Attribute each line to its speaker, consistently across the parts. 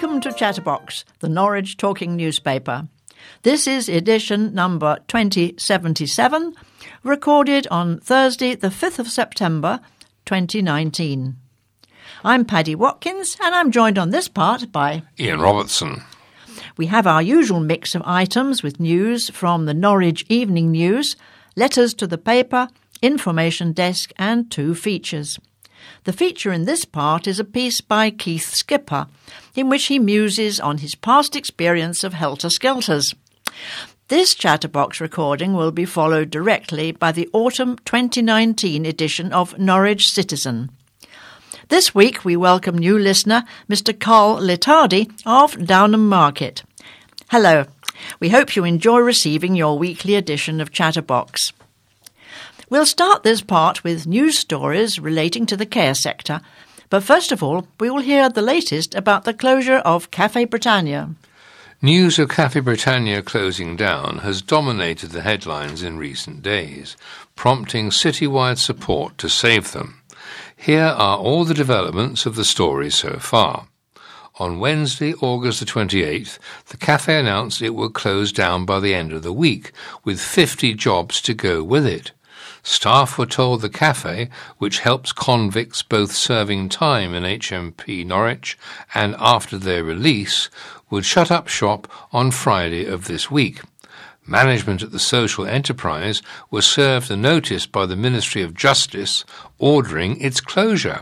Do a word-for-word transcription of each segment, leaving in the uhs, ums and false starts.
Speaker 1: Welcome to Chatterbox, the Norwich Talking newspaper. This is edition number twenty seventy-seven, recorded on Thursday the fifth of September twenty nineteen. I'm Paddy Watkins and I'm joined on this part by
Speaker 2: Ian Robertson.
Speaker 1: We have our usual mix of items with news from the Norwich Evening News, letters to the paper, information desk and two features. The feature in this part is a piece by Keith Skipper, in which he muses on his past experience of helter-skelters. This Chatterbox recording will be followed directly by the autumn twenty nineteen edition of Norwich Citizen. This week we welcome new listener Mister Carl Litardi of Downham Market. Hello. We hope you enjoy receiving your weekly edition of Chatterbox. We'll start this part with news stories relating to the care sector, but first of all, we will hear the latest about the closure of Café Britannia.
Speaker 2: News of Café Britannia closing down has dominated the headlines in recent days, prompting citywide support to save them. Here are all the developments of the story so far. On Wednesday, August the twenty-eighth, the cafe announced it would close down by the end of the week, with fifty jobs to go with it. Staff were told the cafe, which helps convicts both serving time in H M P Norwich and after their release, would shut up shop on Friday of this week. Management at the social enterprise was served a notice by the Ministry of Justice ordering its closure.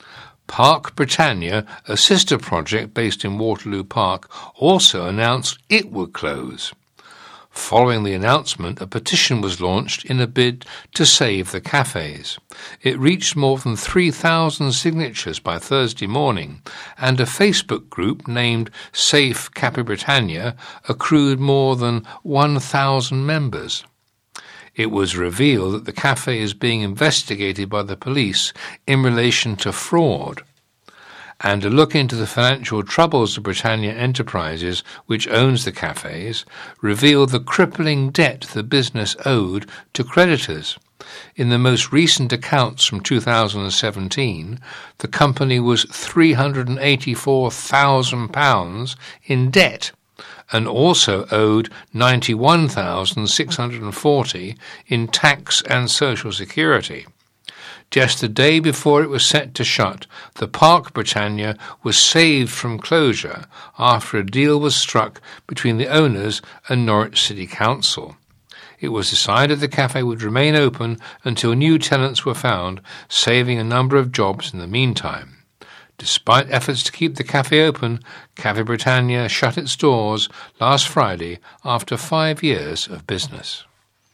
Speaker 2: Park Britannia, a sister project based in Waterloo Park, also announced it would close. Following the announcement, a petition was launched in a bid to save the cafes. It reached more than three thousand signatures by Thursday morning, and a Facebook group named Safe Café Britannia accrued more than one thousand members. It was revealed that the cafe is being investigated by the police in relation to fraud. And a look into the financial troubles of Britannia Enterprises, which owns the cafes, revealed the crippling debt the business owed to creditors. In the most recent accounts from two thousand seventeen, the company was three hundred eighty-four thousand pounds in debt and also owed ninety-one thousand six hundred forty in tax and social security. Just the day before it was set to shut, the Park Britannia was saved from closure after a deal was struck between the owners and Norwich City Council. It was decided the cafe would remain open until new tenants were found, saving a number of jobs in the meantime. Despite efforts to keep the cafe open, Café Britannia shut its doors last Friday after five years of business.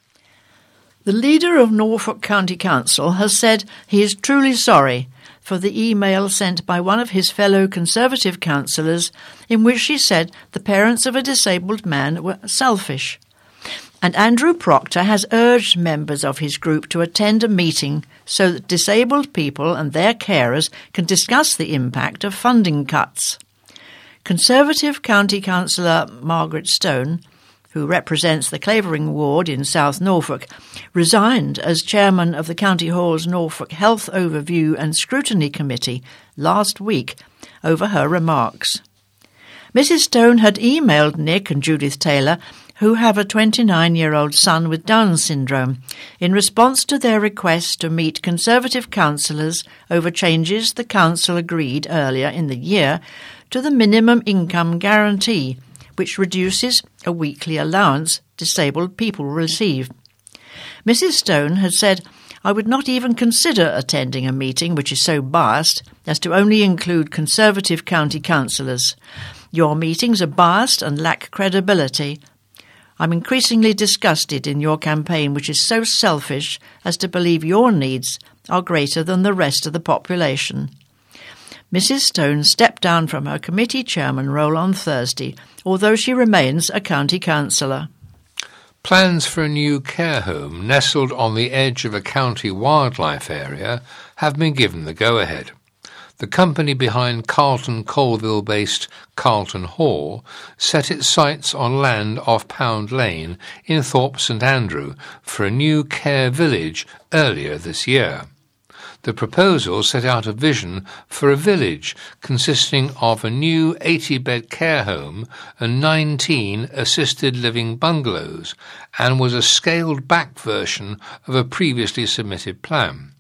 Speaker 1: The leader of Norfolk County Council has said he is truly sorry for the email sent by one of his fellow Conservative councillors in which she said the parents of a disabled man were selfish. And Andrew Proctor has urged members of his group to attend a meeting so that disabled people and their carers can discuss the impact of funding cuts. Conservative County Councillor Margaret Stone, who represents the Clavering ward in South Norfolk, resigned as chairman of the County Hall's Norfolk Health Overview and Scrutiny Committee last week over her remarks. Missus Stone had emailed Nick and Judith Taylor, who have a twenty-nine-year-old son with Down syndrome, in response to their request to meet Conservative councillors over changes the council agreed earlier in the year to the minimum income guarantee, which reduces a weekly allowance disabled people receive. Missus Stone had said, "I would not even consider attending a meeting which is so biased as to only include Conservative county councillors. Your meetings are biased and lack credibility. I'm increasingly disgusted in your campaign, which is so selfish as to believe your needs are greater than the rest of the population." Missus Stone stepped down from her committee chairman role on Thursday, although she remains a county councillor.
Speaker 2: Plans for a new care home nestled on the edge of a county wildlife area have been given the go-ahead. The company behind Carlton Colville-based Carlton Hall set its sights on land off Pound Lane in Thorpe St Andrew for a new care village earlier this year. The proposal set out a vision for a village consisting of a new eighty-bed care home and nineteen assisted living bungalows, and was a scaled-back version of a previously submitted plan.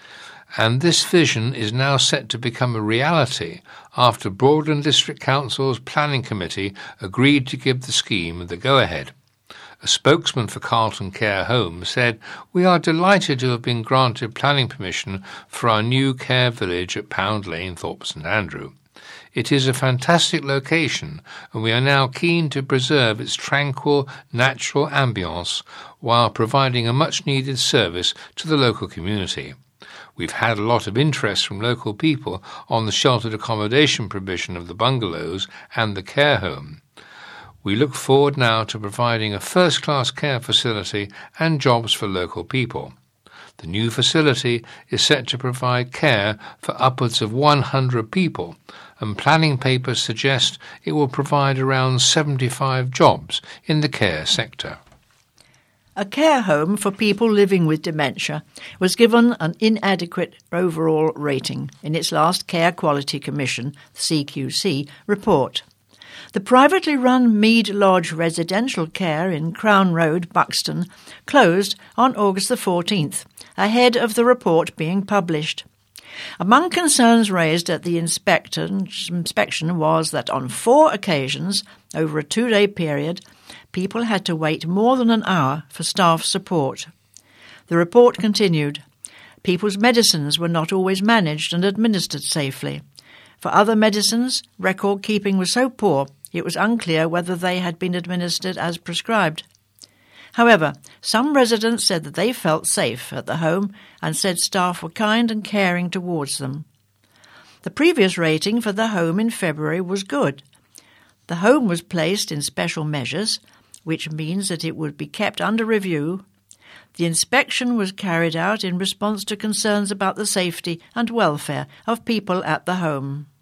Speaker 2: And this vision is now set to become a reality after Broadland District Council's Planning Committee agreed to give the scheme the go-ahead. A spokesman for Carlton Care Home said, "We are delighted to have been granted planning permission for our new care village at Pound Lane, Thorpe St Andrew. It is a fantastic location, and we are now keen to preserve its tranquil, natural ambience while providing a much-needed service to the local community. We've had a lot of interest from local people on the sheltered accommodation provision of the bungalows and the care home. We look forward now to providing a first-class care facility and jobs for local people. The new facility is set to provide care for upwards of one hundred people, and planning papers suggest it will provide around seventy-five jobs in the care sector."
Speaker 1: A care home for people living with dementia was given an inadequate overall rating in its last Care Quality Commission, C Q C, report. The privately run Mead Lodge Residential Care in Crown Road, Buxton, closed on August the fourteenth, ahead of the report being published. Among concerns raised at the inspection was that on four occasions, over a two-day period, people had to wait more than an hour for staff support. The report continued. People's medicines were not always managed and administered safely. For other medicines, record-keeping was so poor it was unclear whether they had been administered as prescribed. However, some residents said that they felt safe at the home and said staff were kind and caring towards them. The previous rating for the home in February was good. The home was placed in special measures, which means that it would be kept under review. The inspection was carried out in response to concerns about the safety and welfare of people at the home.